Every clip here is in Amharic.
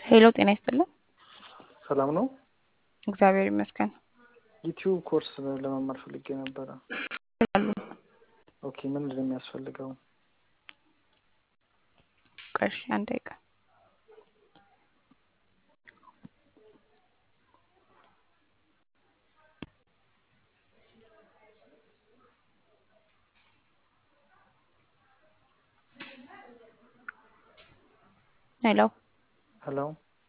ሄሎ ጤና ይስጥልን። ሰላም ነው። እግዚአብሔር ይመስገን። ዩቲዩብ ኮርስ ለመማር ፈልጌ ነበረ። አሉ ኦኬ፣ ምንድን ነው የሚያስፈልገው? ቀሽ አንድ ደቂቃ ሄሎ ሄሎ።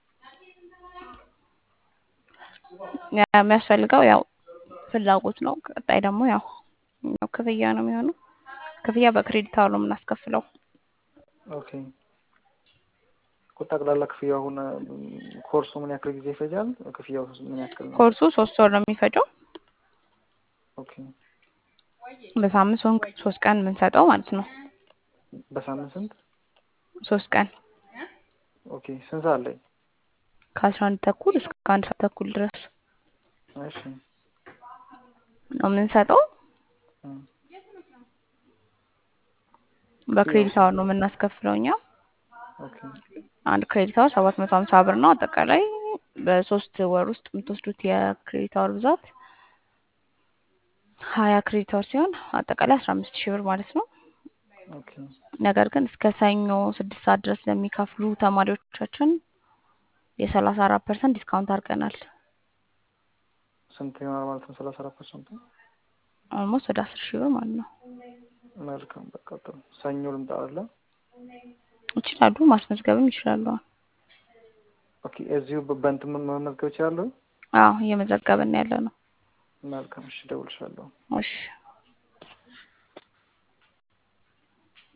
የሚያስፈልገው ያው ፍላጎት ነው። ቀጣይ ደግሞ ያው ክፍያ ነው የሚሆነው። ክፍያ በክሬዲት አወር ነው የምናስከፍለው። ኦኬ፣ ጠቅላላ ክፍያው አሁን ኮርሱ ምን ያክል ጊዜ ይፈጃል? ክፍያው ምን ያክል ነው? ኮርሱ 3 ወር ነው የሚፈጀው። ኦኬ፣ በሳምንት 3 ቀን የምንሰጠው ማለት ነው። በሳምንት ስንት? 3 ቀን ኦኬ፣ ስንት ሰዓት ላይ? ከ11 ተኩል እስከ 1 ሰዓት ተኩል ድረስ እሺ፣ ነው የምንሰጠው። በክሬዲት አወር ነው የምናስከፍለው እኛ። ኦኬ፣ አንድ ክሬዲት አወር 750 ብር ነው። አጠቃላይ በ3 ወር ውስጥ የምትወስዱት የክሬዲት አወር ብዛት 20 ክሬዲት አወር ሲሆን አጠቃላይ 15000 ብር ማለት ነው። ኦኬ። ነገር ግን እስከ ሰኞ 6 ሰዓት ድረስ ለሚከፍሉ ተማሪዎቻችን የ34% ዲስካውንት አድርገናል። ስንት ይሆናል ማለት ነው? 34%? ኦልሞስት ወደ 10000 ብር ማለት ነው። መልካም፣ በቃ ጥሩ። ሰኞ ልምጣ አይደለ? ይችላሉ፣ ማስመዝገብም ይችላሉ። ኦኬ፣ እዚሁ በእንትን መመዝገብ እችላለሁ? አዎ እየመዘገብን ያለ ነው። መልካም፣ እሺ፣ እደውልልሻለሁ። እሺ